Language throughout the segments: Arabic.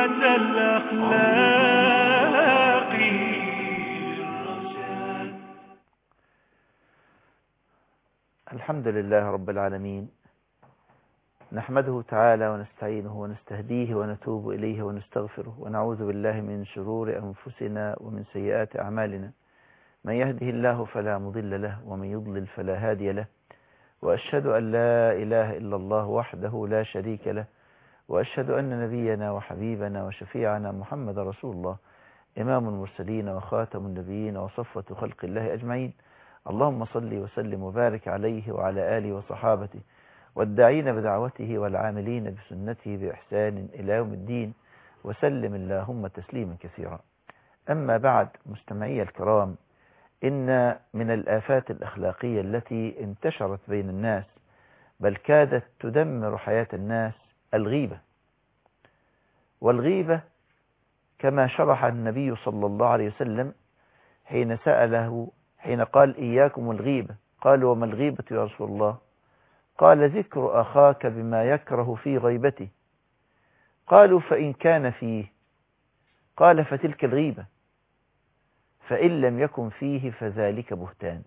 الأخلاق. الحمد لله رب العالمين، نحمده تعالى ونستعينه ونستهديه ونتوب إليه ونستغفره، ونعوذ بالله من شرور أنفسنا ومن سيئات أعمالنا. من يهده الله فلا مضل له ومن يضلل فلا هادي له، وأشهد أن لا إله إلا الله وحده لا شريك له، وأشهد أن نبينا وحبيبنا وشفيعنا محمد رسول الله، إمام المرسلين وخاتم النبيين وصفوة خلق الله أجمعين. اللهم صل وسلم وبارك عليه وعلى آله وصحابته والداعين بدعوته والعاملين بسنته بإحسان إلى يوم الدين، وسلم اللهم تسليما كثيرا. أما بعد، مستمعي الكرام، إن من الآفات الأخلاقية التي انتشرت بين الناس بل كادت تدمر حياة الناس الغيبة. والغيبة كما شرح النبي صلى الله عليه وسلم حين سأله، حين قال إياكم الغيبة، قالوا وما الغيبة يا رسول الله؟ قال ذكر أخاك بما يكره في غيبته. قالوا فإن كان فيه؟ قال فتلك الغيبة، فإن لم يكن فيه فذلك بهتان.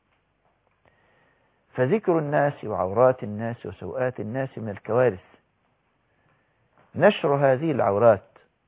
فذكر الناس وعورات الناس وسوءات الناس من الكوارث. نشر هذه العورات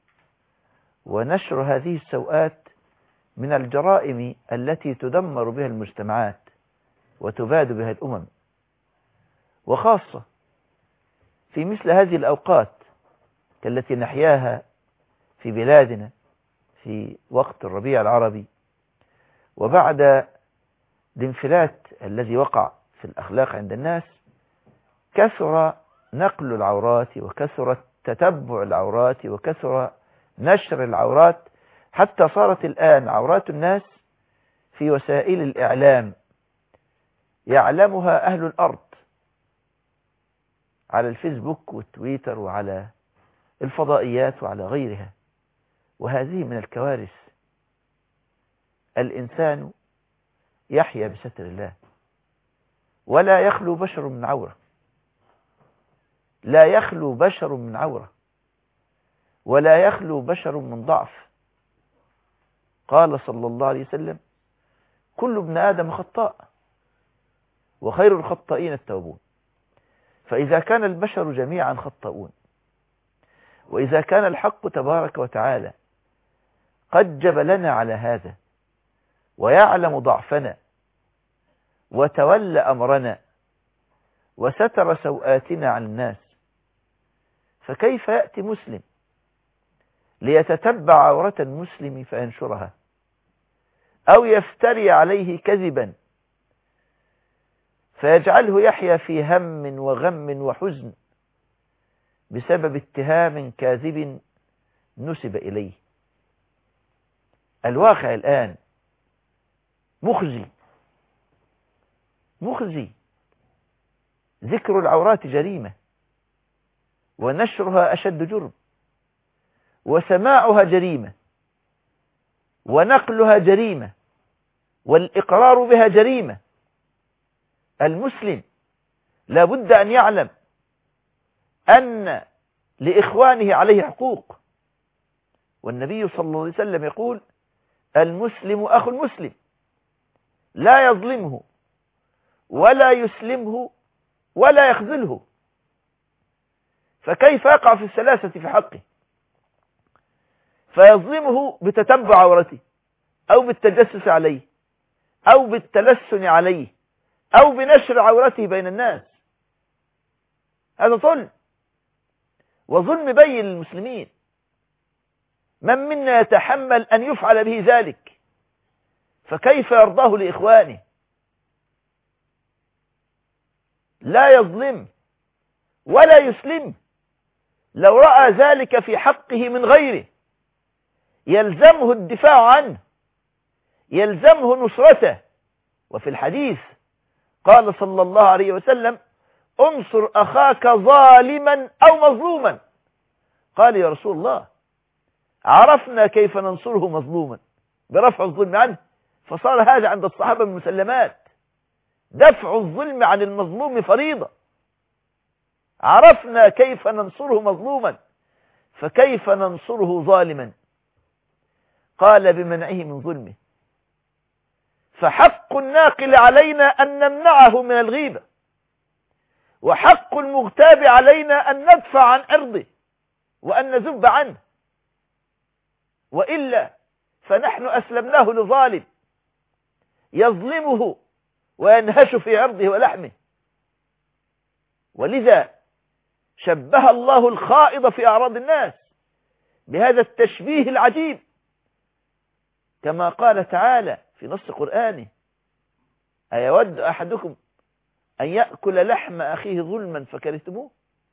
ونشر هذه السوءات من الجرائم التي تدمر بها المجتمعات وتباد بها الأمم، وخاصة في مثل هذه الأوقات التي نحياها في بلادنا في وقت الربيع العربي، وبعد الانفلات الذي وقع في الأخلاق عند الناس، كثر نقل العورات وكثر تتبع العورات وكثر نشر العورات، حتى صارت الآن عورات الناس في وسائل الإعلام يعلمها أهل الأرض، على الفيسبوك والتويتر وعلى الفضائيات وعلى غيرها. وهذه من الكوارث. الإنسان يحيا بستر الله، ولا يخلو بشر من عورة، لا يخلو بشر من عورة، ولا يخلو بشر من ضعف. قال صلى الله عليه وسلم كل ابن آدم خطاء وخير الخطائين التوابون. فإذا كان البشر جميعا خطاؤون، وإذا كان الحق تبارك وتعالى قد جبلنا على هذا ويعلم ضعفنا وتولى أمرنا وستر سوآتنا عن الناس، فكيف يأتي مسلم ليتتبع عورة المسلم فينشرها، أو يفتري عليه كذبا فيجعله يحيا في هم وغم وحزن بسبب اتهام كاذب نسب إليه؟ الواقع الآن مخزي. ذكر العورات جريمة، ونشرها أشد جرم، وسماعها جريمة، ونقلها جريمة، والإقرار بها جريمة. المسلم لا بد أن يعلم أن لإخوانه عليه حقوق، والنبي صلى الله عليه وسلم يقول المسلم أخو المسلم، لا يظلمه ولا يسلمه ولا يخذله. فكيف يقع في السلاسة في حقه فيظلمه بتتبع عورته، أو بالتجسس عليه، أو بالتلسن عليه، أو بنشر عورته بين الناس؟ هذا ظلم، وظلم بين للمسلمين. من منا يتحمل أن يفعل به ذلك؟ فكيف يرضاه لإخوانه؟ لا يظلم ولا يسلم. لو رأى ذلك في حقه من غيره يلزمه الدفاع عنه، يلزمه نصرته. وفي الحديث قال صلى الله عليه وسلم انصر أخاك ظالما أو مظلوما. قال يا رسول الله عرفنا كيف ننصره مظلوما برفع الظلم عنه، فصار هذا عند الصحابة من مسلمات. دفع الظلم عن المظلوم فريضة. عرفنا كيف ننصره مظلوما، فكيف ننصره ظالما؟ قال بمنعه من ظلمه. فحق الناقل علينا أن نمنعه من الغيبة، وحق المغتاب علينا أن ندفع عن عرضه وأن نذب عنه، وإلا فنحن أسلمناه لظالم يظلمه وينهش في عرضه ولحمه. ولذا شبه الله الخائض في أعراض الناس بهذا التشبيه العجيب، كما قال تعالى في نص قرآنه: أيود أحدكم أن يأكل لحم أخيه ظلما فكرهتموه؟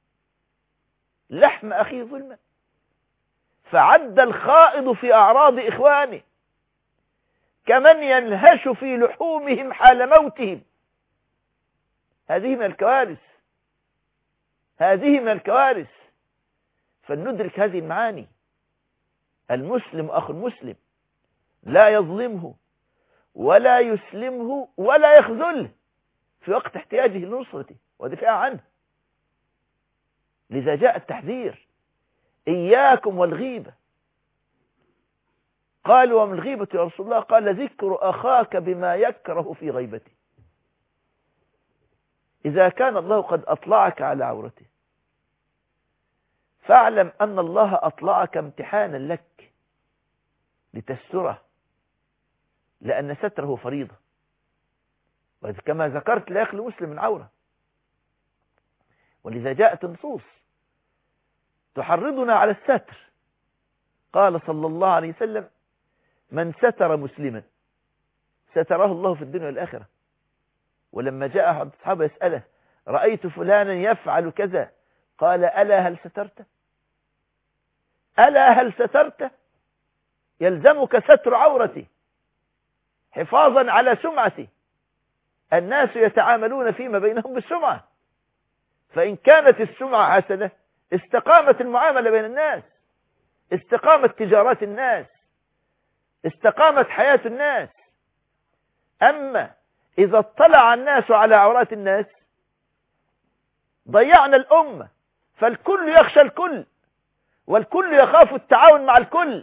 لحم أخيه ظلما. فعد الخائض في أعراض إخوانه كمن ينهش في لحومهم حال موتهم. هذه من الكوارث، هذه من الكوارث. فلندرك هذه المعاني. المسلم أخو المسلم لا يظلمه ولا يسلمه ولا يخذله في وقت احتياجه لنصرته ودفاع عنه. لذا جاء التحذير: إياكم والغيبة. قالوا: وما الغيبة يا رسول الله؟ قال: ذكر أخاك بما يكره في غيبته. إذا كان الله قد أطلعك على عورته فاعلم أن الله أطلعك امتحانا لك لتستره، لأن ستره فريضة، وكما ذكرت لا يخلو مسلم من عورة. ولذا جاءت النصوص تحرضنا على الستر. قال صلى الله عليه وسلم: من ستر مسلما ستره الله في الدنيا والآخرة. ولما جاء أحد الصحابة يسأله: رأيت فلانا يفعل كذا، قال: ألا هل سترت؟ ألا هل سترت؟ يلزمك ستر عورتي حفاظا على سمعتي. الناس يتعاملون فيما بينهم بالسمعة، فإن كانت السمعة حسنة استقامت المعاملة بين الناس، استقامت تجارات الناس، استقامت حياة الناس. أما إذا اطلع الناس على عورات الناس ضيعنا الأمة، فالكل يخشى الكل والكل يخاف التعاون مع الكل.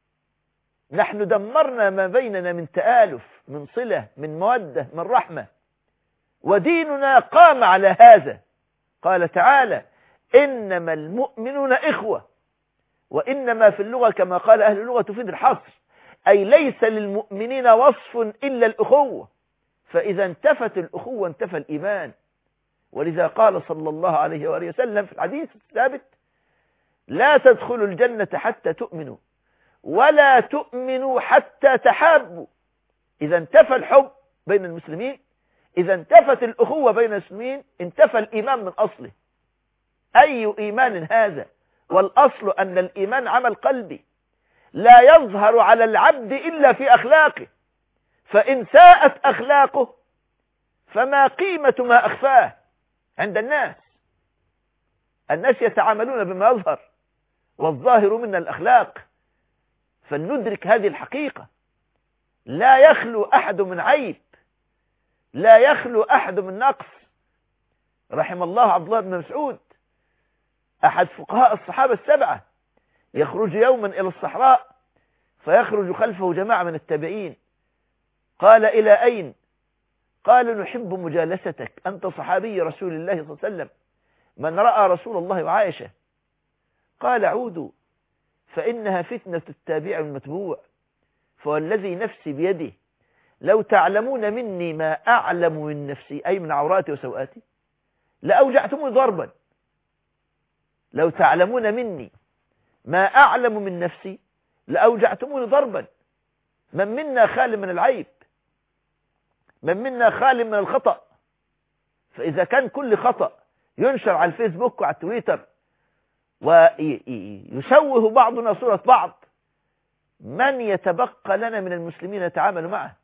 نحن دمرنا ما بيننا من تآلف، من صلة، من مودة، من رحمة، وديننا قام على هذا. قال تعالى: إنما المؤمنون إخوة. وإنما في اللغة كما قال أهل اللغة تفيد الحصر، أي ليس للمؤمنين وصف إلا الأخوة، فإذا انتفت الأخوة انتفى الإيمان. ولذا قال صلى الله عليه وآله وسلم في الحديث الثابت: لا تدخلوا الجنة حتى تؤمنوا ولا تؤمنوا حتى تحابوا. إذا انتفى الحب بين المسلمين، إذا انتفت الأخوة بين المسلمين، انتفى الإيمان من أصله. أي إيمان هذا؟ والأصل أن الإيمان عمل قلبي لا يظهر على العبد إلا في أخلاقه، فإن ساءت أخلاقه فما قيمة ما أخفاه عند الناس. الناس يتعاملون بما يظهر، والظاهر منا الأخلاق. فلندرك هذه الحقيقة. لا يخلو أحد من عيب، لا يخلو أحد من نقص. رحم الله عبد الله بن مسعود أحد فقهاء الصحابة السبعة، يخرج يوما إلى الصحراء فيخرج خلفه جماعة من التابعين. قال: إلى أين؟ قال: نحب مجالستك، أنت صحابي رسول الله صلى الله عليه وسلم، من رأى رسول الله وعائشة. قال: عودوا فإنها فتنة التابع المتبوع، فوالذي نفسي بيده لو تعلمون مني ما أعلم من نفسي، أي من عوراتي وسوآتي، لأوجعتموني ضربا. لو تعلمون مني ما أعلم من نفسي لأوجعتموني ضربا. من منا خال من العيب؟ من منا خال من الخطأ؟ فإذا كان كل خطأ ينشر على الفيسبوك وعلى التويتر ويشوه بعضنا صورة بعض، من يتبقى لنا من المسلمين نتعامل معه؟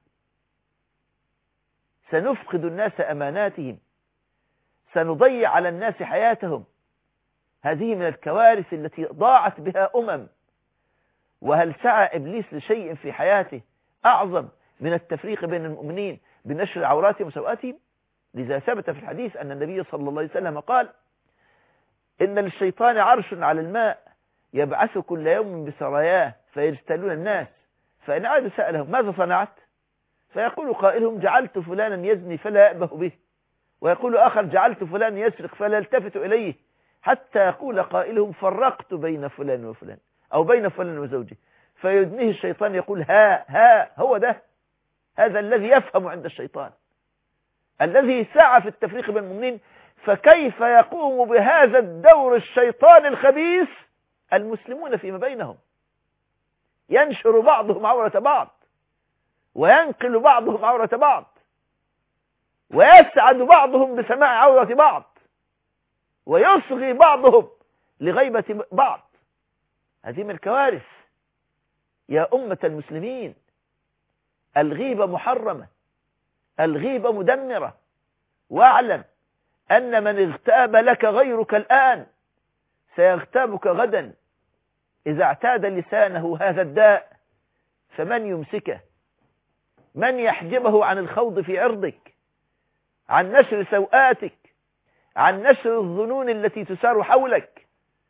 سنفقد الناس أماناتهم، سنضيع على الناس حياتهم. هذه من الكوارث التي ضاعت بها وهل سعى إبليس لشيء في حياته أعظم من التفريق بين المؤمنين بنشر عوراتهم وسوآتهم؟ لذا ثبت في الحديث أن النبي صلى الله عليه وسلم قال: إن للشيطان عرش على الماء يبعث كل يوم بسراياه فيجتالون الناس، فإن عادوا سألهم ماذا صنعت؟ فيقول قائلهم جعلت فلانا يزني فلا يأبه به، ويقول آخر جعلت فلان يسرق فلا يلتفت إليه، حتى يقول قائلهم فرقت بين فلان وفلان أو بين فلان وزوجه، فيدنيه الشيطان يقول ها هو ده، هذا الذي يفهم عند الشيطان، الذي سعى في التفريق بين المؤمنين. فكيف يقوم بهذا الدور الشيطان الخبيث المسلمون فيما بينهم؟ ينشر بعضهم عورة بعض، وينقل بعضهم عورة بعض، ويسعد بعضهم بسماع عورة بعض، ويصغي بعضهم لغيبة بعض. هذه من الكوارث يا أمة المسلمين. الغيبة محرمة، الغيبة مدمرة، واعلم أن من اغتاب لك غيرك الآن سيغتابك غدا. إذا اعتاد لسانه هذا الداء فمن يمسكه؟ من يحجبه عن الخوض في عرضك، عن نشر سوآتك، عن نشر الظنون التي تسار حولك؟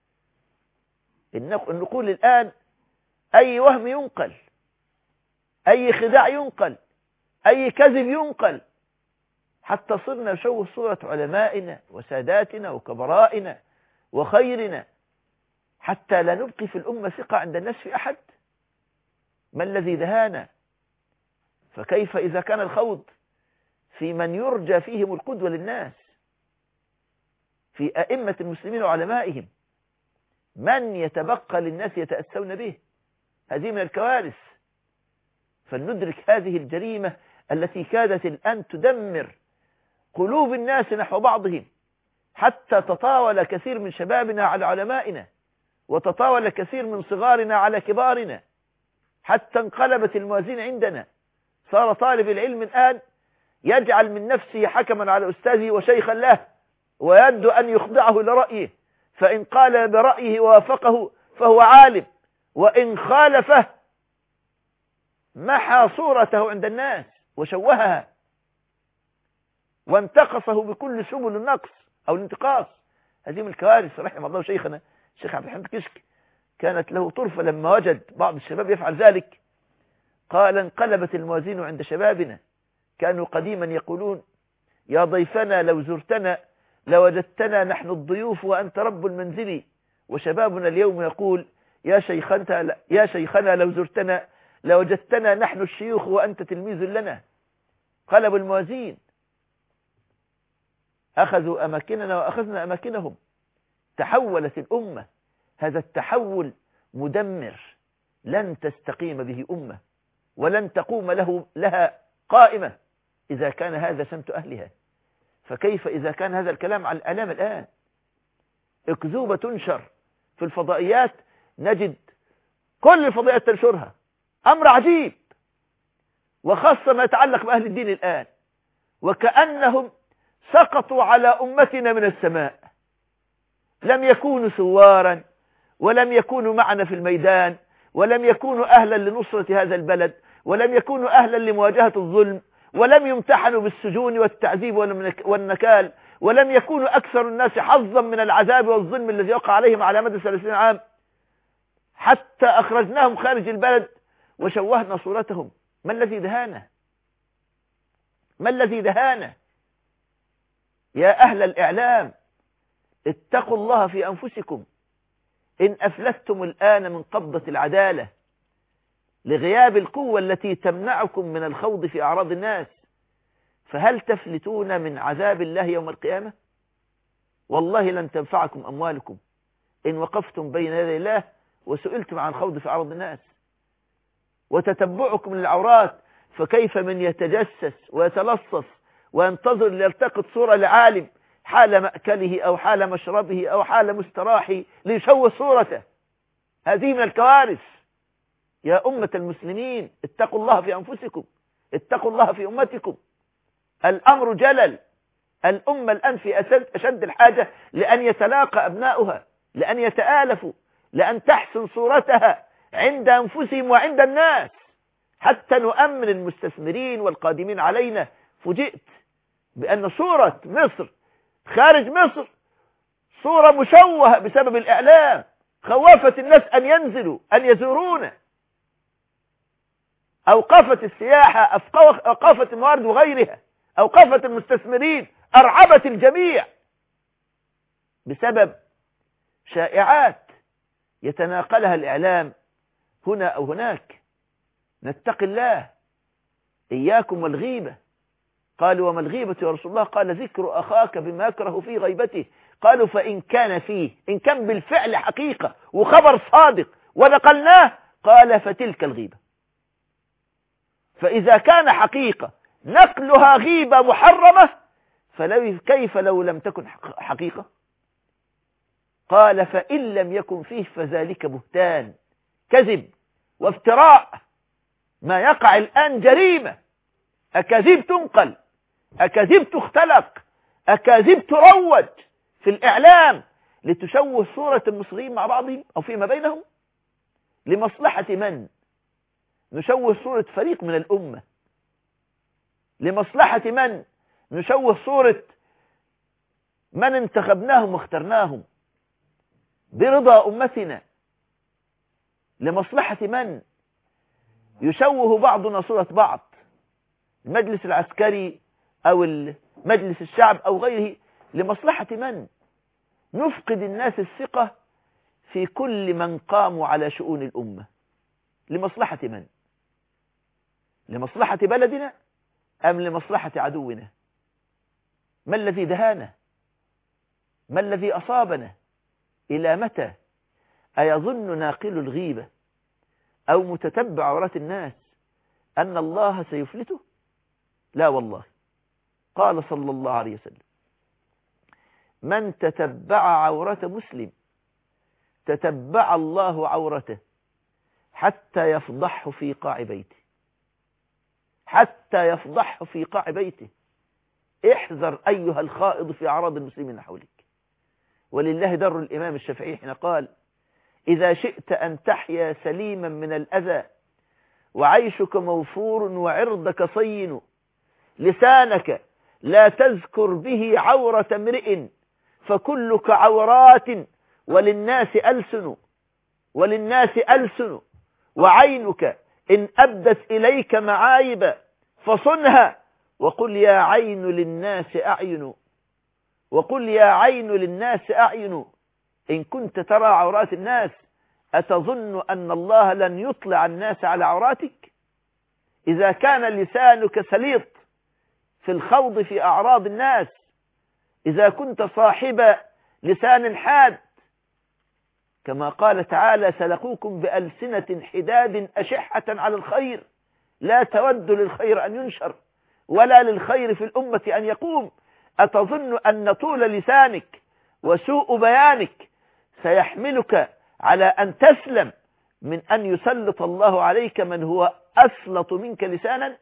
النقول الآن أي وهم ينقل، أي خداع ينقل، أي كذب ينقل، حتى صرنا نشوه صورة علمائنا وساداتنا وكبرائنا وخيرنا، حتى لا نبقي في الأمة ثقة عند الناس في أحد. ما الذي دهانا؟ فكيف إذا كان الخوض في من يرجى فيهم القدوة للناس، في أئمة المسلمين وعلمائهم، من يتبقى للناس يتأسون به؟ هذه من الكوارث. فلندرك هذه الجريمة التي كادت الآن تدمر قلوب الناس نحو بعضهم، حتى تطاول كثير من شبابنا على علمائنا، وتطاول كثير من صغارنا على كبارنا، حتى انقلبت الموازين عندنا. صار طالب العلم الآن يجعل من نفسه حكما على أستاذه وشيخا له، ويد أن يخضعه لرأيه، فإن قال برأيه ووافقه فهو عالم، وإن خالفه محى صورته عند الناس وشوهها وانتقصه بكل سبل النقص أو الانتقاص. هذه من الكوارث. رحم الله شيخنا الشيخ عبد الحميد كشك، كانت له طرفة لما وجد بعض الشباب يفعل ذلك، قال انقلبت الموازين عند شبابنا. كانوا قديما يقولون يا ضيفنا لو زرتنا لوجدتنا نحن الضيوف وأنت رب المنزل، وشبابنا اليوم يقول يا شيخنا لو زرتنا لوجدتنا نحن الشيوخ وأنت تلميذ لنا. قلبوا الموازين، أخذوا أماكننا وأخذنا أماكنهم، تحولت الأمة. هذا التحول مدمر، لن تستقيم به أمة ولن تقوم لها قائمة إذا كان هذا سمت أهلها. فكيف إذا كان هذا الكلام على الإعلام الآن؟ أكذوبة تنشر في الفضائيات، نجد كل الفضائيات تنشرها، أمر عجيب، وخاصة ما يتعلق بأهل الدين الآن، وكأنهم سقطوا على أمتنا من السماء، لم يكونوا ثوارا، ولم يكونوا معنا في الميدان، ولم يكونوا أهلا لنصرة هذا البلد، ولم يكونوا أهلا لمواجهة الظلم، ولم يمتحنوا بالسجون والتعذيب والنكال، ولم يكونوا أكثر الناس حظا من العذاب والظلم الذي وقع عليهم على مدى 30 عام، حتى أخرجناهم خارج البلد وشوهنا صورتهم. ما الذي دهانا؟ ما الذي دهانا؟ يا أهل الإعلام اتقوا الله في أنفسكم، إن أفلتم الآن من قبضة العدالة لغياب القوة التي تمنعكم من الخوض في أعراض الناس، فهل تفلتون من عذاب الله يوم القيامة؟ والله لن تنفعكم أموالكم إن وقفتم بين يدي الله وسئلتم عن خوض في أعراض الناس. وتتبعكم للعورات، فكيف من يتجسس ويتلصص وينتظر ليلتقط صورة لعالم حال مأكله أو حال مشربه أو حال مستراحه ليشوه صورته؟ هذه من الكوارث. يا أمة المسلمين اتقوا الله في أنفسكم، اتقوا الله في أمتكم. الأمر جلل. الأمة الآن في أشد الحاجة لأن يتلاقى أبناؤها، لأن يتآلفوا، لأن تحسن صورتها عند أنفسهم وعند الناس، حتى نؤمن المستثمرين والقادمين علينا. فوجئت بأن صورة مصر خارج مصر صورة مشوهة بسبب الإعلام، خوفت الناس أن ينزلوا أن يزورونا، أوقفت السياحة، أوقفت الموارد وغيرها، أوقفت المستثمرين، أرعبت الجميع بسبب شائعات يتناقلها الإعلام هنا أو هناك. نتقي الله، إياكم والغيبة. قالوا وما الغيبة يا رسول الله؟ قال ذكر أخاك بما يكره في غيبته. قالوا فإن كان فيه، إن كان بالفعل حقيقة وخبر صادق ونقلناه، قال فتلك الغيبة. فإذا كان حقيقة نقلها غيبة محرمة، كيف لو لم تكن حقيقة؟ قال فإن لم يكن فيه فذلك بهتان، كذب وافتراء. ما يقع الآن جريمة، أكاذيب تنقل، أكاذيب تختلق، أكاذيب تروج في الإعلام لتشوه صورة المصريين مع بعضهم أو فيما بينهم. لمصلحة من؟ نشوه صورة فريق من الأمة. لمصلحة من؟ نشوه صورة من انتخبناهم واخترناهم برضا أمتنا. لمصلحة من؟ يشوه بعضنا صورة بعض، المجلس العسكري أو مجلس الشعب أو غيره. لمصلحة من؟ نفقد الناس الثقة في كل من قاموا على شؤون الأمة. لمصلحة من؟ لمصلحة بلدنا أم لمصلحة عدونا؟ ما الذي دهانا؟ ما الذي أصابنا؟ إلى متى؟ أيظن ناقل الغيبة أو متتبع عورات الناس أن الله سيفلته؟ لا والله. قال صلى الله عليه وسلم من تتبع عورة مسلم تتبع الله عورته حتى يفضحه في قاع بيته. حتى يفضحه في قاع بيته. احذر أيها الخائض في أعراض المسلمين حولك. ولله در الإمام الشافعي حين قال إذا شئت أن تحيا سليما من الأذى وعيشك موفور وعرضك صين، لسانك لا تذكر به عورة امرئ فكلك عورات وللناس ألسن، وعينك إن أبدت إليك معايب فصنها، وقل يا عين للناس أعين، وقل يا عين للناس أعين. إن كنت ترى عورات الناس أتظن أن الله لن يطلع الناس على عوراتك؟ إذا كان لسانك سليط في الخوض في أعراض الناس، إذا كنت صاحب لسان حاد، كما قال تعالى سلقوكم بألسنة حداد أشحة على الخير لا تود للخير أن ينشر ولا للخير في الأمة أن يقوم، أتظن أن طول لسانك وسوء بيانك سيحملك على أن تسلم من أن يسلط الله عليك من هو أسلط منك لسانا؟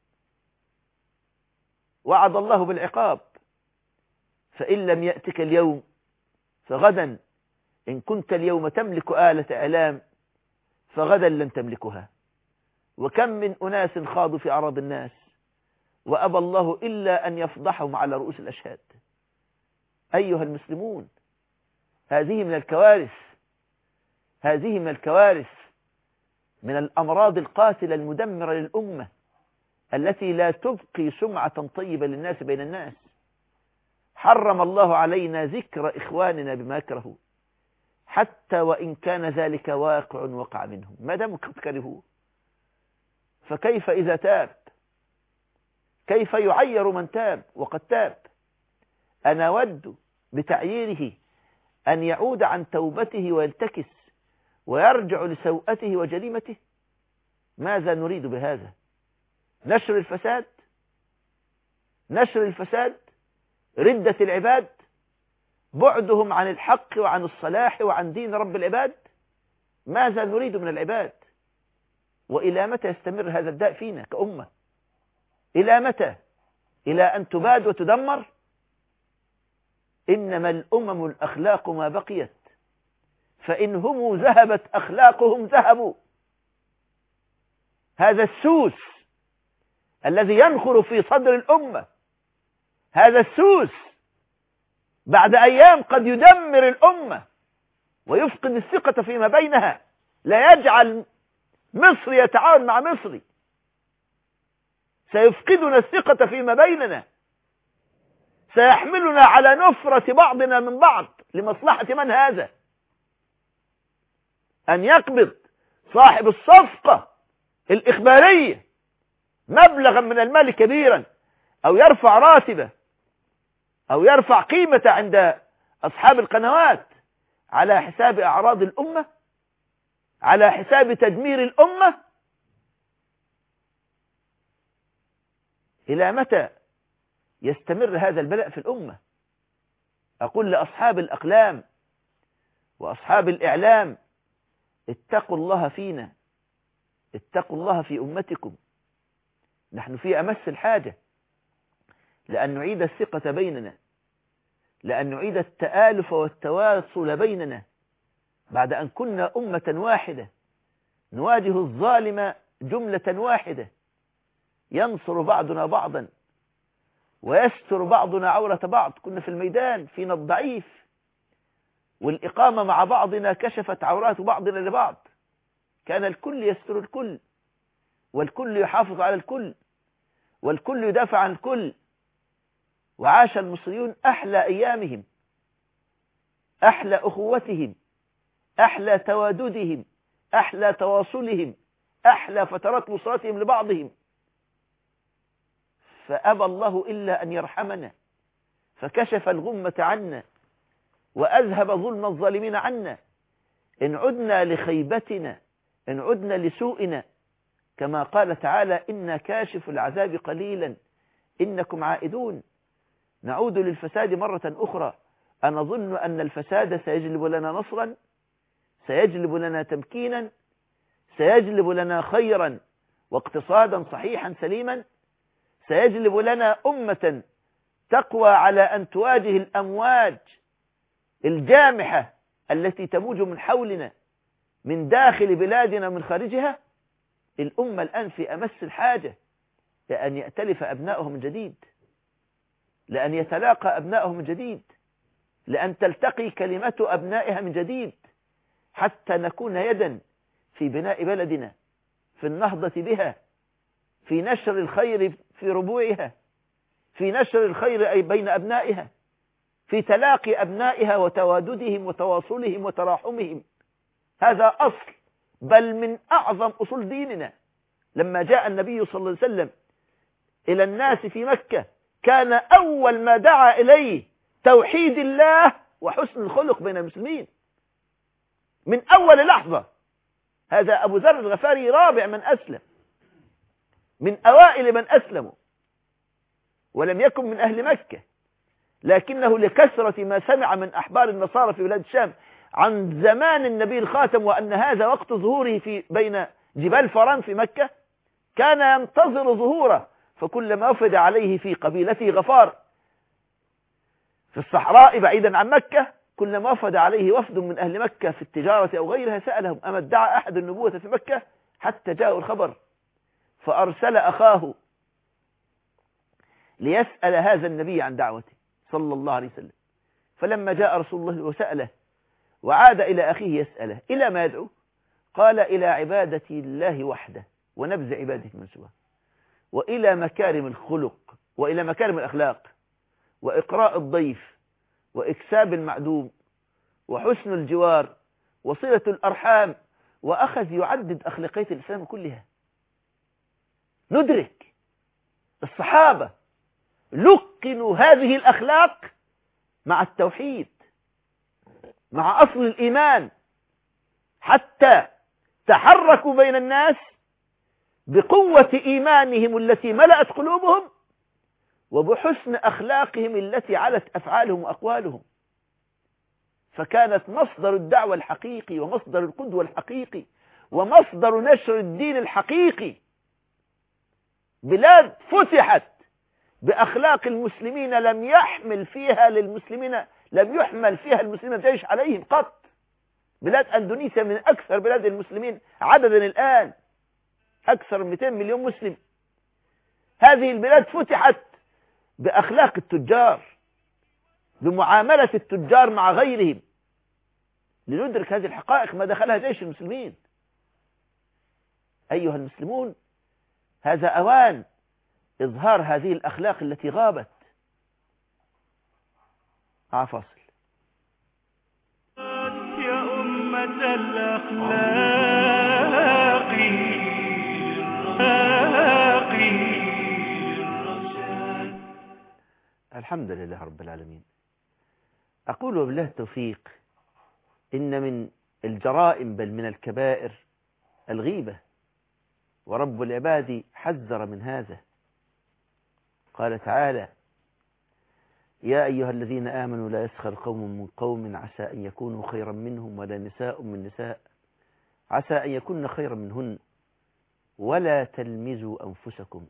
وعد الله بالعقاب. فإن لم يأتك اليوم فغدا، إن كنت اليوم تملك آلة إعلام فغدا لن تملكها. وكم من أناس خاضوا في أعراض الناس وأبى الله إلا أن يفضحهم على رؤوس الأشهاد. أيها المسلمون، هذه من الكوارث، هذه من الكوارث، من الأمراض القاتلة المدمرة للأمة التي لا تبقي سمعة طيبة للناس بين الناس. حرم الله علينا ذكر إخواننا بما يكرهوا حتى وإن كان ذلك وقع منهم، ما دام قد كرهوه. فكيف إذا تاب؟ كيف يعير من تاب وقد تاب؟ أنا ود بتعييره أن يعود عن توبته ويلتكس ويرجع لسوءته وجريمته. ماذا نريد بهذا؟ نشر الفساد؟ نشر الفساد؟ ردة العباد؟ بعدهم عن الحق وعن الصلاح وعن دين رب العباد؟ ماذا نريد من العباد؟ وإلى متى يستمر هذا الداء فينا كأمة؟ إلى متى؟ إلى أن تباد وتدمر؟ إنما الأمم الأخلاق ما بقيت، فإن هم ذهبت أخلاقهم ذهبوا. هذا السوس الذي ينخر في صدر الأمة، هذا السوس بعد أيام قد يدمر الأمة ويفقد الثقة فيما بينها، لا يجعل مصر يتعاون مع مصر، سيفقدنا الثقة فيما بيننا، سيحملنا على نفرة بعضنا من بعض. لمصلحة من هذا؟ أن يقبض صاحب الصفقة الإخبارية مبلغا من المال كبيرا، أو يرفع راتبه، أو يرفع قيمة عند أصحاب القنوات على حساب أعراض الأمة، على حساب تدمير الأمة. إلى متى يستمر هذا البلاء في الأمة؟ أقول لأصحاب الأقلام وأصحاب الإعلام: اتقوا الله فينا، اتقوا الله في أمتكم. نحن في أمس الحاجة لأن نعيد الثقة بيننا، لأن نعيد التآلف والتواصل بيننا، بعد أن كنا أمة واحدة نواجه الظالم جملة واحدة، ينصر بعضنا بعضا ويستر بعضنا عورة بعض. كنا في الميدان فينا الضعيف، والإقامة مع بعضنا كشفت عورات بعضنا لبعض، كان الكل يستر الكل، والكل يحافظ على الكل، والكل يدافع عن الكل. وعاش المصريون أحلى أيامهم، أحلى أخوتهم، أحلى تواددهم، أحلى تواصلهم، أحلى فترات نصرتهم لبعضهم. فأبى الله إلا أن يرحمنا، فكشف الغمة عنا وأذهب ظلم الظالمين عنا. إن عدنا لخيبتنا، إن عدنا لسوءنا، كما قال تعالى: إنا كاشف العذاب قليلا إنكم عائدون. نعود للفساد مرة أخرى. أنا أظن أن الفساد سيجلب لنا نصرا، سيجلب لنا تمكينا، سيجلب لنا خيرا واقتصادا صحيحا سليما، سيجلب لنا أمة تقوى على أن تواجه الأمواج الجامحة التي تموج من حولنا، من داخل بلادنا ومن خارجها. الأمة الآن في أمس الحاجة لأن يأتلف أبنائهم من جديد، لأن يتلاقى أبنائهم من جديد، لأن تلتقي كلمة أبنائها من جديد، حتى نكون يدا في بناء بلدنا، في النهضة بها، في نشر الخير في ربوعها، في نشر الخير أي بين أبنائها، في تلاقي أبنائها وتواددهم وتواصلهم وتراحمهم. هذا أصل، بل من أعظم أصول ديننا. لما جاء النبي صلى الله عليه وسلم إلى الناس في مكة، كان أول ما دعا إليه توحيد الله وحسن الخلق بين المسلمين من أول لحظة. هذا أبو ذر الغفاري رابع من أسلم، من أوائل من أسلموا، ولم يكن من أهل مكة، لكنه لكثرة ما سمع من أحبار النصارى في بلاد الشام عن زمان النبي الخاتم، وأن هذا وقت ظهوره في بين جبال فران في مكة، كان ينتظر ظهوره. فكلما وفد عليه في قبيلته غفار في الصحراء بعيدا عن مكة، كلما وفد عليه وفد من أهل مكة في التجارة أو غيرها سألهم: أما ادعى أحد النبوة في مكة؟ حتى جاءوا الخبر، فأرسل أخاه ليسأل هذا النبي عن دعوته صلى الله عليه وسلم. فلما جاء رسول الله وسأله، وعاد إلى أخيه يسأله: إلى ما يدعو؟ قال: إلى عبادة الله وحده ونبذ عباده من سواه، وإلى مكارم الخلق، وإلى مكارم الأخلاق، وإقراء الضيف، وإكساب المعدوم، وحسن الجوار، وصلة الأرحام. وأخذ يعدد أخلاقيات الإسلام كلها. ندرك الصحابة لقنوا هذه الأخلاق مع التوحيد، مع أصل الإيمان، حتى تحركوا بين الناس بقوة إيمانهم التي ملأت قلوبهم، وبحسن أخلاقهم التي علت أفعالهم وأقوالهم. فكانت مصدر الدعوة الحقيقي، ومصدر القدوة الحقيقي، ومصدر نشر الدين الحقيقي. بلاد فتحت بأخلاق المسلمين، لم يحمل فيها المسلمين جيش عليهم قط. بلاد أندونيسيا من أكثر بلاد المسلمين عددا الآن، أكثر من 200 مليون مسلم. هذه البلاد فتحت بأخلاق التجار، بمعاملة التجار مع غيرهم، لندرك هذه الحقائق ما دخلها جيش المسلمين. أيها المسلمون، هذا أوان إظهار هذه الأخلاق التي غابت. فاصل. يا أمة الأخلاق الحمد لله رب العالمين. أقول وبالله التوفيق، إن من الجرائم بل من الكبائر الغيبة، ورب العباد حذر من هذا. قال تعالى: يا أيها الذين آمنوا لا يسخر قوم من قوم عسى أن يكونوا خيرا منهم ولا نساء من نساء عسى أن يكون خيرا منهن ولا تلمزوا أنفسكم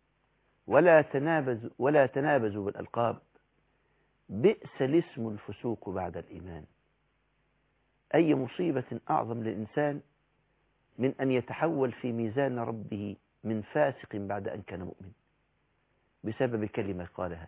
ولا تنابزوا بالألقاب بئس الاسم الفسوق بعد الإيمان. أي مصيبة أعظم للإنسان من أن يتحول في ميزان ربه من فاسق بعد أن كان مؤمن بسبب كلمة قالها.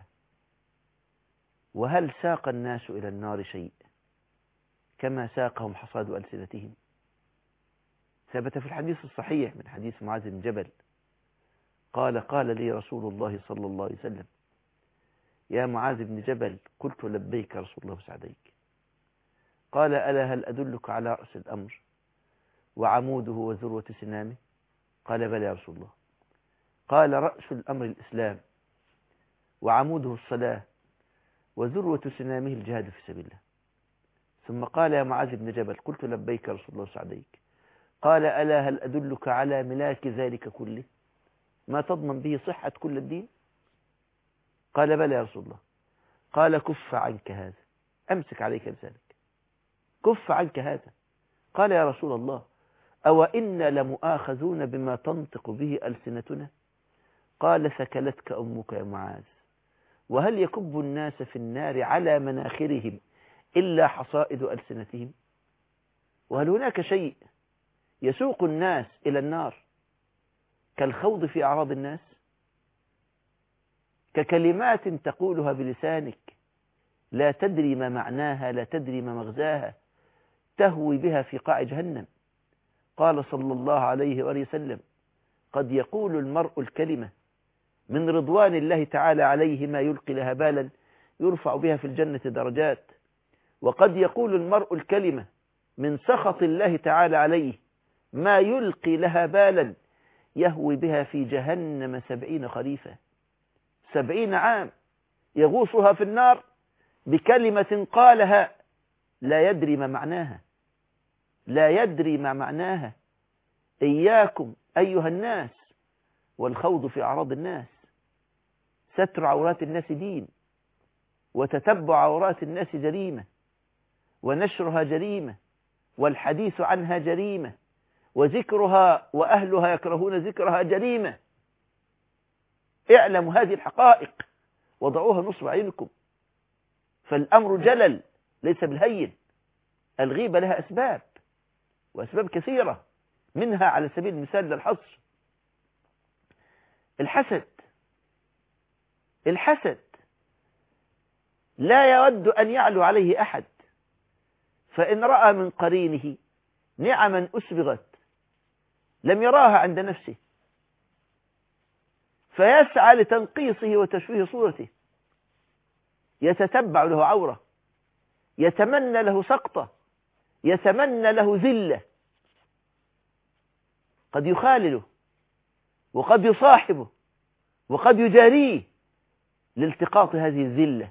وهل ساق الناس إلى النار شيء كما ساقهم حصاد ألسنتهم؟ ثبت في الحديث الصحيح من حديث معاذ بن جبل قال لي رسول الله صلى الله عليه وسلم: يا معاذ بن جبل، قلت لبيك رسول الله وسعديك. قال: ألا هل أدلك على رأس الأمر وعموده وذروة سنامه؟ قال: بلى يا رسول الله. قال: رأس الأمر الإسلام، وعموده الصلاة، وذروة سنامه الجهاد في سبيل الله. ثم قال: يا معاذ بن جبل، قلت لبيك رسول الله وسعديك. قال: ألا هل أدلك على ملاك ذلك كله، ما تضمن به صحة كل الدين؟ قال: بلى يا رسول الله. قال: كف عنك هذا، أمسك عليك لسانك، كف عنك هذا. قال: يا رسول الله، أو إنا لمؤاخذون بما تنطق به ألسنتنا؟ قال: ثكلتك أمك يا معاذ، وهل يكب الناس في النار على مناخرهم إلا حصائد ألسنتهم؟ وهل هناك شيء يسوق الناس إلى النار كالخوض في أعراض الناس، ككلمات تقولها بلسانك لا تدري ما معناها، لا تدري ما مغزاها، تهوي بها في قاع جهنم؟ قال صلى الله عليه وآله وسلم: قد يقول المرء الكلمة من رضوان الله تعالى عليه ما يلقي لها بالا يرفع بها في الجنة درجات، وقد يقول المرء الكلمة من سخط الله تعالى عليه ما يلقي لها بالا يهوي بها في جهنم 70 خريفا، 70 عام يغوصها في النار بكلمة قالها لا يدري ما معناها، لا يدري ما معناها. إياكم أيها الناس والخوض في أعراض الناس. ستر عورات الناس دين، وتتبع عورات الناس جريمة، ونشرها جريمة، والحديث عنها جريمة، وذكرها وأهلها يكرهون ذكرها جريمة. اعلموا هذه الحقائق وضعوها نصب عينكم، فالأمر جلل ليس بالهين. الغيبة لها أسباب، وأسباب كثيرة، منها على سبيل المثال للحصر الحسد لا يود أن يعلو عليه أحد، فإن رأى من قرينه نعما أسبغت لم يراها عند نفسه فيسعى لتنقيصه وتشويه صورته، يتتبع له عورة، يتمنى له سقطة، يتمنى له ذلة. قد يخالله، وقد يصاحبه، وقد يجاريه لالتقاط هذه الذلة.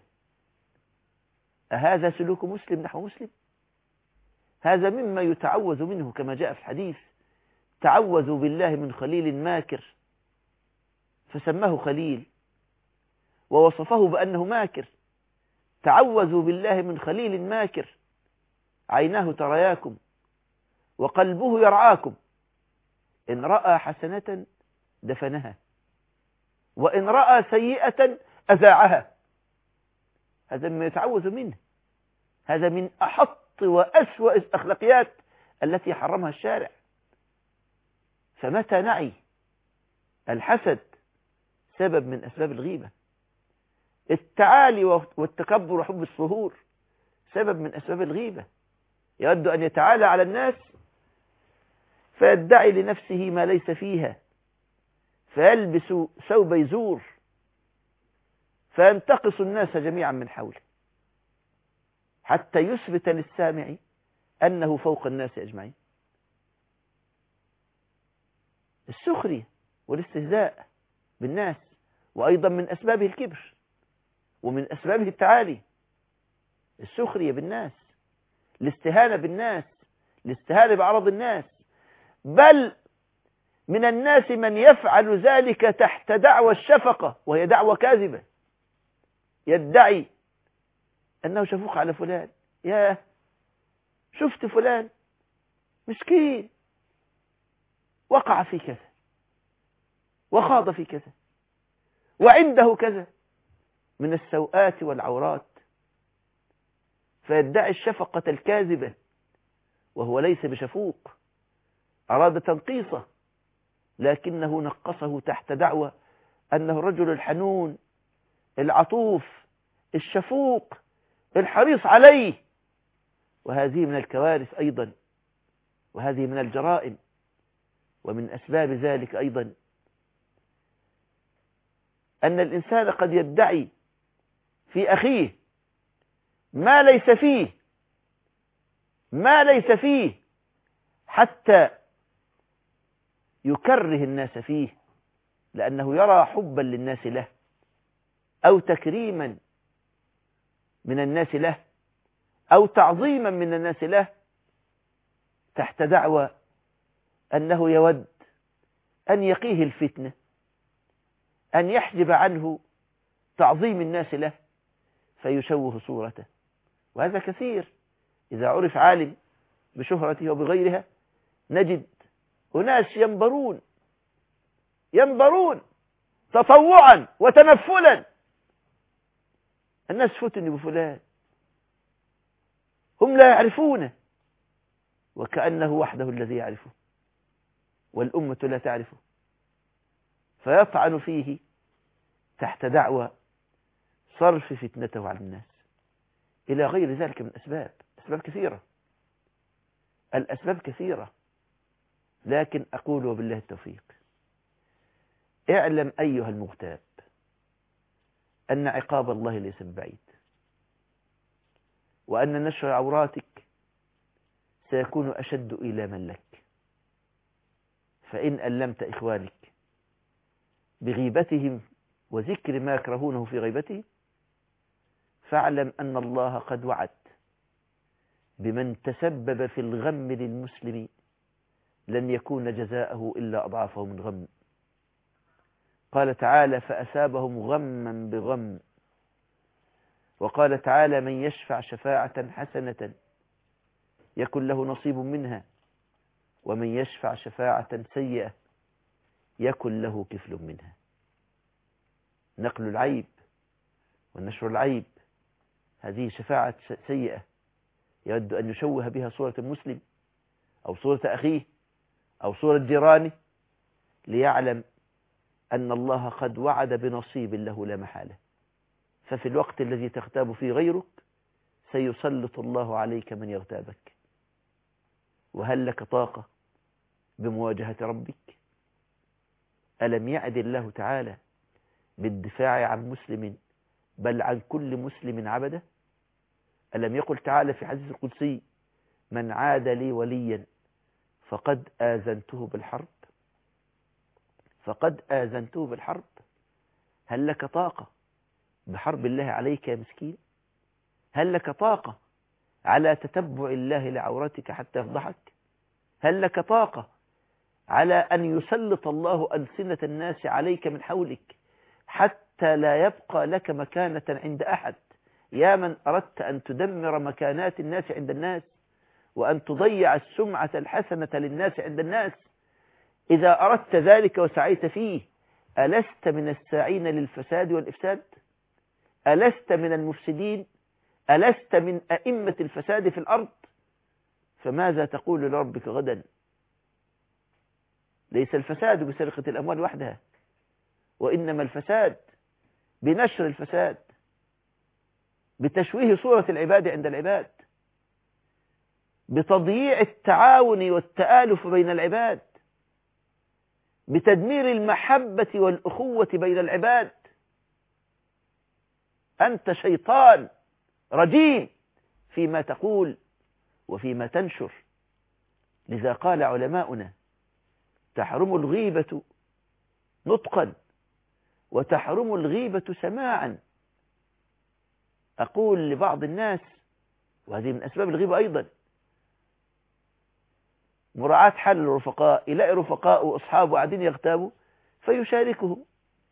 أهذا سلوك مسلم نحو مسلم؟ هذا مما يتعوذ منه كما جاء في الحديث: تعوذوا بالله من خليل ماكر، فسماه خليل ووصفه بأنه ماكر. تعوذوا بالله من خليل ماكر، عيناه ترياكم وقلبه يرعاكم، إن رأى حسنة دفنها، وإن رأى سيئة أذاعها. هذا مما يتعوذ منه، هذا من أحط وأسوأ الأخلاقيات التي حرمها الشارع. فمتى نعي الحسد سبب من أسباب الغيبة، التعالي والتكبر وحب الظهور سبب من أسباب الغيبة، يود أن يتعالى على الناس فيدعي لنفسه ما ليس فيها، فيلبس ثوب يزور، فينتقص الناس جميعا من حوله حتى يثبت للسامع أنه فوق الناس أجمعين. السخرية والاستهزاء بالناس، وأيضا من أسبابه الكبر ومن أسبابه التعالي. السخرية بالناس، الاستهانة بالناس، الاستهانة بعرض الناس، بل من الناس من يفعل ذلك تحت دعوى الشفقة، وهي دعوى كاذبة. يدعي أنه شفوق على فلان، يا شفت فلان مسكين وقع في كذا وخاض في كذا وعنده كذا من السوءات والعورات، فيدعي الشفقة الكاذبة وهو ليس بشفوق، أراد تنقيصه لكنه نقصه تحت دعوى أنه الرجل الحنون العطوف الشفوق الحريص عليه. وهذه من الكوارث أيضا، وهذه من الجرائم. ومن أسباب ذلك أيضا أن الإنسان قد يدعي في أخيه ما ليس فيه حتى يكره الناس فيه، لأنه يرى حبا للناس له أو تكريما من الناس له أو تعظيما من الناس له، تحت دعوى أنه يود أن يقيه الفتنة، أن يحجب عنه تعظيم الناس له فيشوه صورته. وهذا كثير. إذا عرف عالم بشهرته وبغيرها نجد أناس ينبرون تطوعا وتنفلا. الناس فتنوا بفلان، هم لا يعرفونه، وكأنه وحده الذي يعرفه والأمة لا تعرفه، فيطعن فيه تحت دعوى صرف فتنته على الناس، إلى غير ذلك من أسباب كثيرة. الأسباب كثيرة، لكن أقول وبالله التوفيق. اعلم أيها المغتاب أن عقاب الله ليس ببعيد، وأن نشر عوراتك سيكون أشد إيلاما لك. فإن ألمت إخوانك بغيبتهم وذكر ما يكرهونه في غيبتهم فاعلم أن الله قد وعد بمن تسبب في الغم للمسلم لن يكون جزاءه إلا أضعافه من غم. قال تعالى فأثابهم غما بغم. وقال تعالى من يشفع شفاعة حسنة يكن له نصيب منها ومن يشفع شفاعة سيئة يكن له كفل منها. نقل العيب ونشر العيب هذه شفاعة سيئة يود أن يشوه بها صورة المسلم أو صورة أخيه أو صورة جيرانه، ليعلم أن الله قد وعد بنصيب له لا محالة. ففي الوقت الذي تغتاب فيه غيرك سيسلط الله عليك من يغتابك. وهل لك طاقة بمواجهة ربك؟ ألم يعد الله تعالى بالدفاع عن مسلم بل عن كل مسلم عبده؟ ألم يقل تعالى في حديث القدسي من عاد لي وليا فقد آذنته بالحرب؟ فقد آذنته بالحرب. هل لك طاقة بحرب الله عليك يا مسكين؟ هل لك طاقة على تتبع الله لعورتك حتى يفضحك؟ هل لك طاقة على أن يسلط الله ألسنة الناس عليك من حولك حتى لا يبقى لك مكانة عند أحد؟ يا من أردت أن تدمر مكانات الناس عند الناس وأن تضيع السمعة الحسنة للناس عند الناس، إذا أردت ذلك وسعيت فيه ألست من الساعين للفساد والإفساد؟ ألست من المفسدين؟ ألست من أئمة الفساد في الأرض؟ فماذا تقول لربك غدا؟ ليس الفساد بسرقة الأموال وحدها، وإنما الفساد بنشر الفساد، بتشويه صورة العباد عند العباد. بتضييع التعاون والتآلف بين العباد، بتدمير المحبة والأخوة بين العباد. أنت شيطان رجيم فيما تقول وفيما تنشر. لذا قال علماؤنا: تحرم الغيبة نطقا وتحرم الغيبة سماعا. أقول لبعض الناس، وهذه من أسباب الغيبة أيضا، مراعاة حال الرفقاء، يلاقي رفقاء وأصحابه قاعدين يغتابوا فيشاركهم،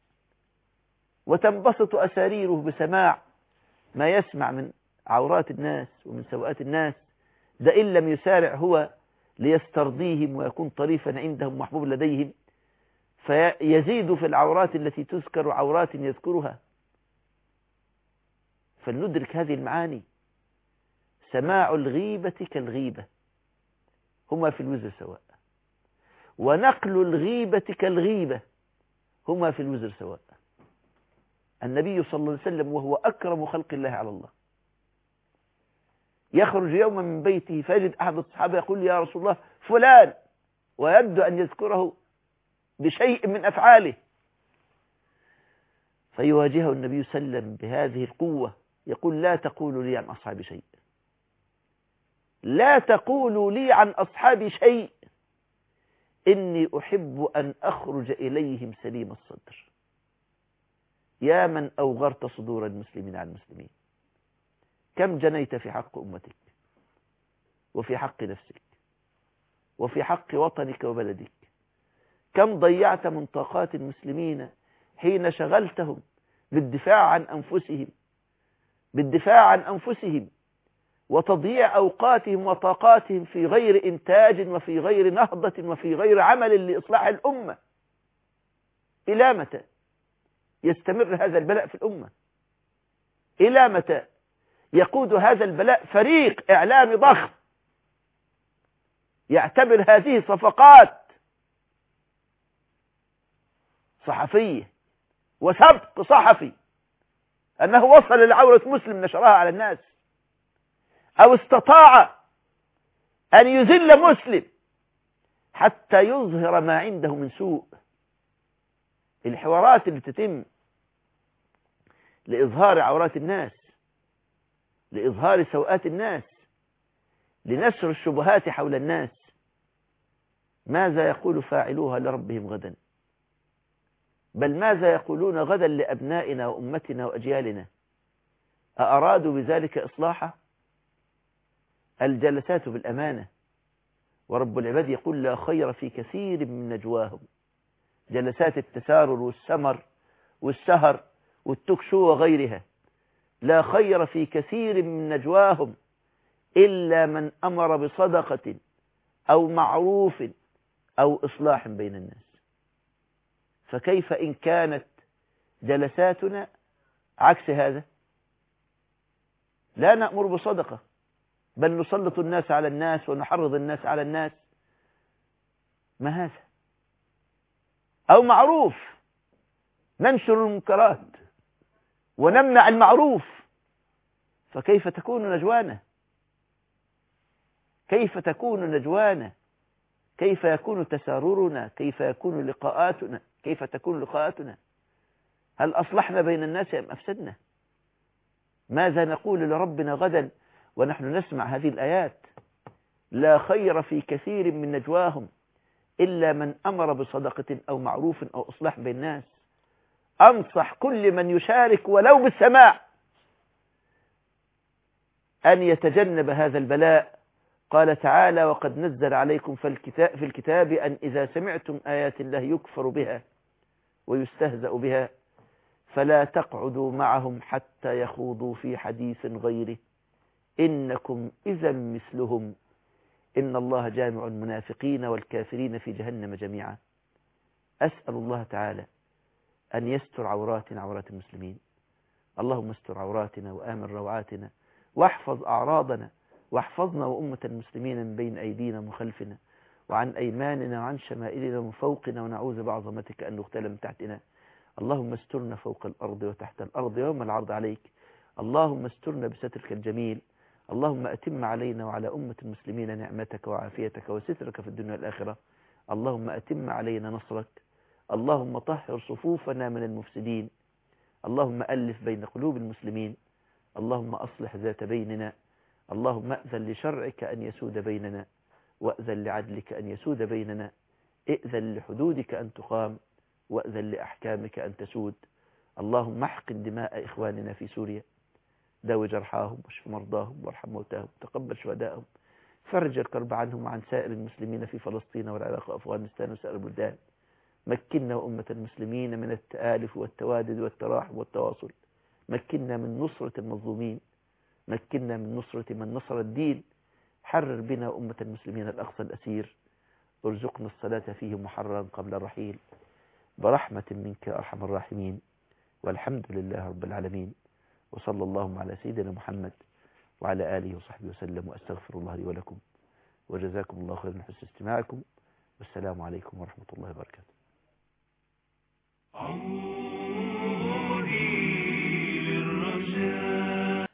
وتنبسط أساريره بسماع ما يسمع من عورات الناس ومن سوءات الناس. ده إن لم يسارع هو ليسترضيهم ويكون طريفا عندهم محبوب لديهم، فيزيد في العورات التي تذكر عورات يذكرها. فلندرك هذه المعاني. سماع الغيبة كالغيبة، هما في الوزر سواء، ونقل الغيبة كالغيبة، هما في الوزر سواء. النبي صلى الله عليه وسلم وهو أكرم خلق الله على الله يخرج يوما من بيته فيجد أحد الصحابة يقول: يا رسول الله فلان، ويبدو أن يذكره بشيء من أفعاله، فيواجهه النبي صلى الله عليه وسلم بهذه القوة يقول: لا تقولوا لي عن أصحابي شيء، لا تقولوا لي عن أصحابي شيء، إني أحب أن أخرج إليهم سليم الصدر. يا من أوغرت صدور المسلمين عن المسلمين، كم جنيت في حق أمتك وفي حق نفسك وفي حق وطنك وبلدك، كم ضيعت من طاقات المسلمين حين شغلتهم بالدفاع عن أنفسهم وتضييع أوقاتهم وطاقاتهم في غير إنتاج وفي غير نهضة وفي غير عمل لإصلاح الأمة. إلى متى يستمر هذا البلاء في الأمة؟ إلى متى يقود هذا البلاء فريق إعلامي ضخم يعتبر هذه صفقات صحفية وسبق صحفي، أنه وصل لعورة مسلم نشرها على الناس، أو استطاع أن يذل مسلم حتى يظهر ما عنده من سوء. الحوارات اللي تتم لإظهار عورات الناس، لإظهار سوءات الناس، لنشر الشبهات حول الناس، ماذا يقول فاعلوها لربهم غدا؟ بل ماذا يقولون غدا لأبنائنا وأمتنا وأجيالنا؟ أأرادوا بذلك إصلاحا؟ الجلسات بالأمانة، ورب العباد يقول: لا خير في كثير من نجواهم. جلسات التسارر والسمر والسهر والتكشو وغيرها، لا خير في كثير من نجواهم إلا من أمر بصدقة أو معروف أو إصلاح بين الناس. فكيف إن كانت جلساتنا عكس هذا؟ لا نأمر بصدقة، بل نسلط الناس على الناس ونحرض الناس على الناس. ما هذا؟ أو معروف، ننشر المنكرات ونمنع المعروف. فكيف تكون نجوانا؟ كيف تكون نجوانا؟ كيف يكون تساررنا؟ كيف يكون لقاءاتنا؟ كيف تكون لقاءاتنا؟ هل أصلحنا بين الناس أم أفسدنا؟ ماذا نقول لربنا غدا ونحن نسمع هذه الآيات؟ لا خير في كثير من نجواهم إلا من أمر بصدقة أو معروف أو إصلاح بين الناس. أنصح كل من يشارك ولو بالسماع أن يتجنب هذا البلاء. قال تعالى: وقد نزل عليكم في الكتاب أن إذا سمعتم آيات الله يكفر بها ويستهزأ بها فلا تقعدوا معهم حتى يخوضوا في حديث غيره إنكم إذا مثلهم إن الله جامع المنافقين والكافرين في جهنم جميعا. أسأل الله تعالى أن يستر عوراتنا عورات المسلمين. اللهم استر عوراتنا وآمن روعاتنا واحفظ أعراضنا، واحفظنا وأمة المسلمين من بين أيدينا ومن خلفنا وعن أيماننا وعن شمائلنا ومن فوقنا، ونعوذ بعظمتك أن نغتال من تحتنا. اللهم استرنا فوق الأرض وتحت الأرض يوم العرض عليك. اللهم استرنا بسترك الجميل. اللهم أتم علينا وعلى أمة المسلمين نعمتك وعافيتك وسترك في الدنيا والآخرة. اللهم أتم علينا نصرك. اللهم طهر صفوفنا من المفسدين. اللهم ألف بين قلوب المسلمين. اللهم أصلح ذات بيننا. اللهم أذن لشرعك أن يسود بيننا، وأذن لعدلك أن يسود بيننا. ائذن لحدودك أن تقام، وأذن لأحكامك أن تسود. اللهم احقن دماء إخواننا في سوريا، داوي جرحاهم واشف مرضاهم وارحم موتاهم وتقبل شهداءهم، فرج الكرب عنهم وعن سائر المسلمين في فلسطين والعراق وأفغانستان وسائر البلدان. مكنا وأمة المسلمين من التآلف والتوادد والتراحم والتواصل. مكنا من نصرة المظلومين. مكنا من نصرة من نصر الدين. حرر بنا أمة المسلمين الأقصى الأسير. ارزقنا الصلاة فيه محررا قبل الرحيل، برحمة منك أرحم الراحمين. والحمد لله رب العالمين. وصلى اللهم على سيدنا محمد وعلى آله وصحبه وسلم، وأستغفر الله لي ولكم، وجزاكم الله خيرا حسن استماعكم، والسلام عليكم ورحمة الله وبركاته.